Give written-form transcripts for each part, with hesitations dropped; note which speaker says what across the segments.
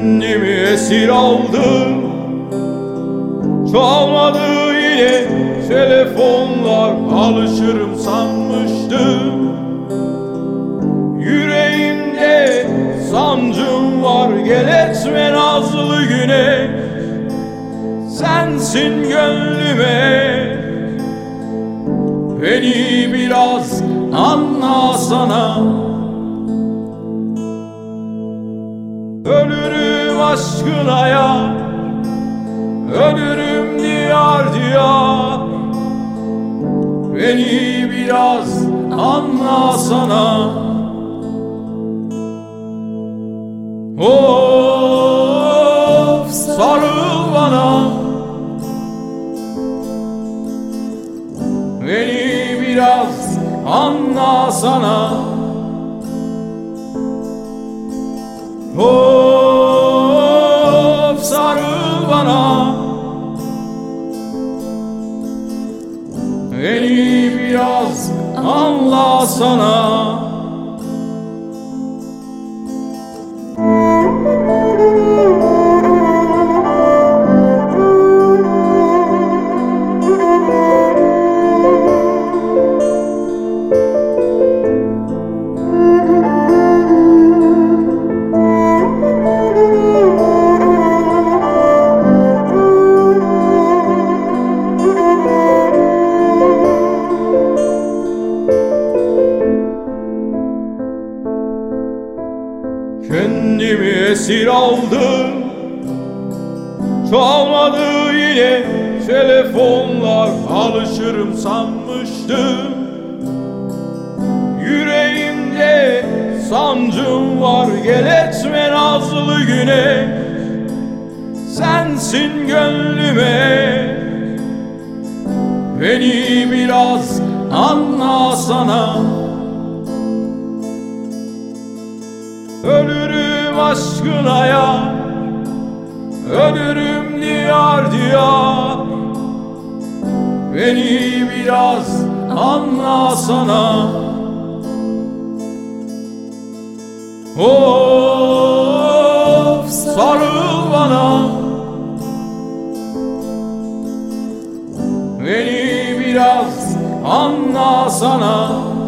Speaker 1: Kendimi esir aldım, çalmadı yine telefonlar, alışırım sanmıştım. Yüreğimde sancım var, gel etme nazlı güneş, sensin gönlüme. Beni biraz anlasana, ölürüm aşkına ya, ölürüm diyar diyar. Beni biraz anlasana. Of, sarıl bana, beni biraz anlasana. Of, sarıl bana, beni biraz anlasana. Kendimi esir aldım, çalmadı yine telefonlar, alışırım sanmıştım. Yüreğimde sancım var, gel etme nazlı güneş, sensin gönlüme. Beni biraz anlasana, ölürüm aşkına ya, ölürüm diyar diyar. Beni biraz anlasana. Of, sarıl bana, beni biraz anlasana.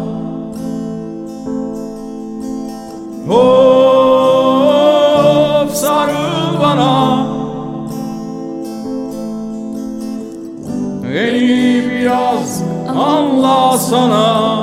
Speaker 1: Of, sarıl bana, beni biraz anlasana.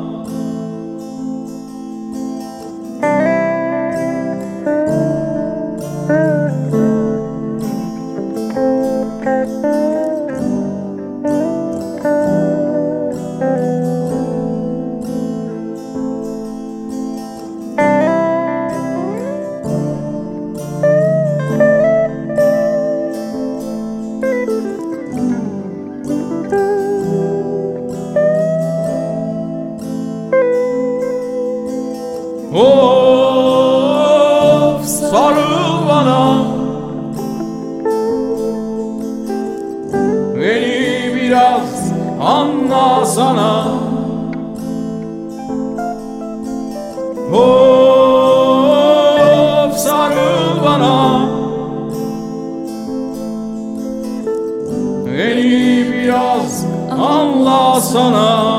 Speaker 1: Of, sarıl bana, beni biraz anlasana. Of, sarıl bana, beni biraz anlasana.